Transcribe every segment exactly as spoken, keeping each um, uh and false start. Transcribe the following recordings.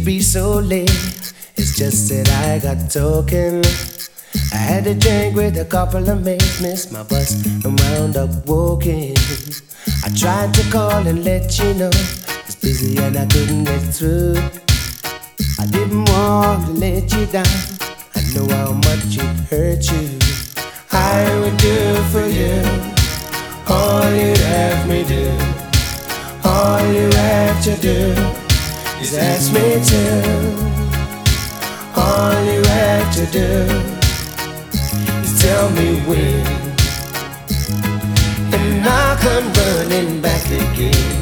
be so late. It's just that I got talking. I had a drink with a couple of mates, missed my bus and wound up walking. I tried to call and let you know it's busy and I couldn't get through. I didn't want to let you down. I know how much it hurt you. I would do for you all you have me do. All you have to do is ask me to. All you have to do is tell me when, and I'll come running back again.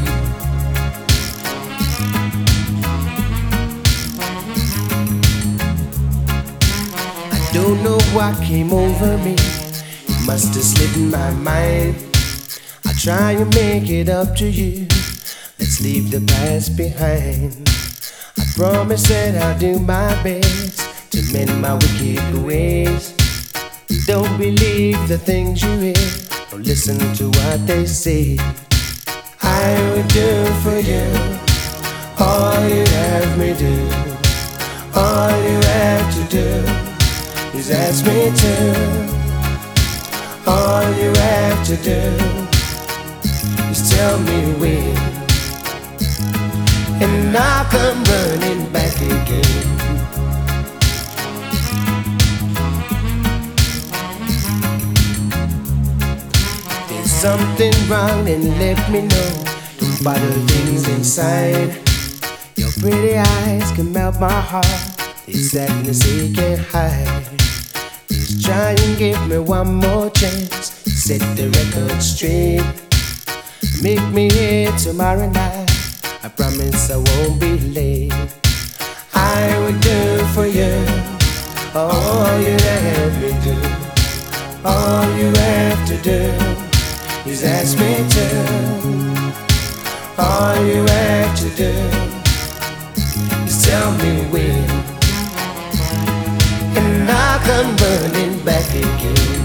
I don't know what came over me. It must have slipped in my mind. I'll try and make it up to you. Let's leave the past behind. I promise that I'll do my best to mend my wicked ways. Don't believe the things you hear, don't listen to what they say. I would do for you all you have me do. All you have to do is ask me to. All you have to do is tell me when, and I'll come running back again. There's something wrong and let me know. Don't bother things inside. Your pretty eyes can melt my heart. The sadness they can't hide. Just try and give me one more chance. Set the record straight. Meet me here tomorrow night. I promise I won't be late. I would do for you all you have me do. All you have to do is ask me to. All you have to do is tell me when, and I'll come running back again.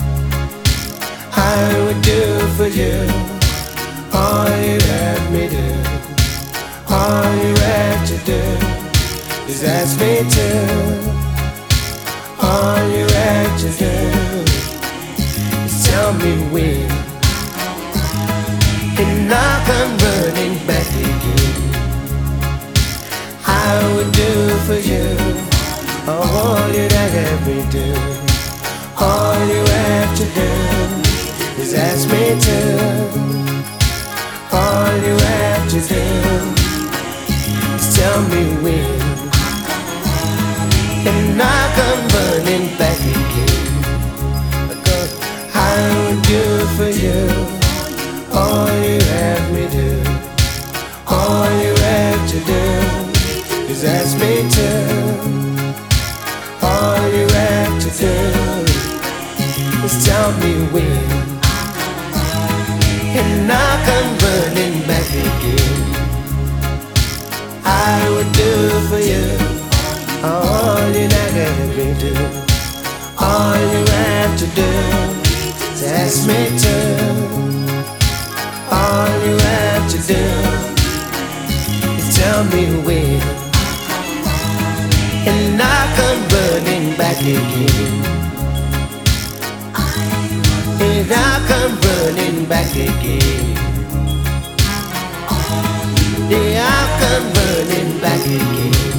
I would do for you all you have me do. All you have to do is ask me to. All you have to do is tell me when, and I'll come running back again. I would do for you all you have me do. All you have to do is ask me to. All you have to do is tell me when, and I'll come running back again. Because I would do for you all you have me do. All you have to do is ask me to. All you have to do is tell me when, and I'll come running back again. I would do for you all you have me do. All you have to do is ask me to. All you have to do is tell me when, and I'll come running back again. And I'll come running back again. Yeah, I'll come running back again.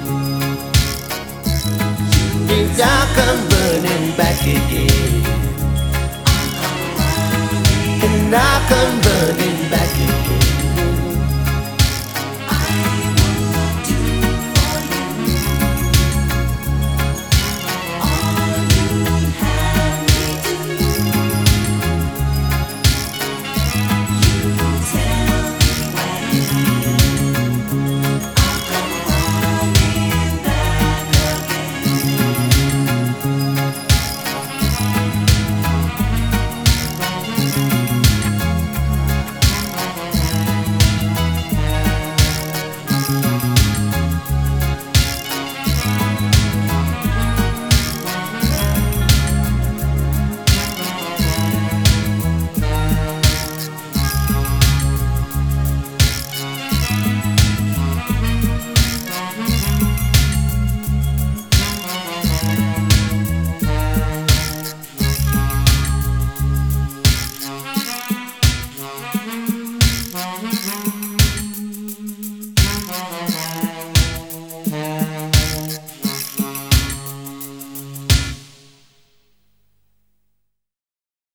Yeah, I'll come running back again. And I'll come running back again.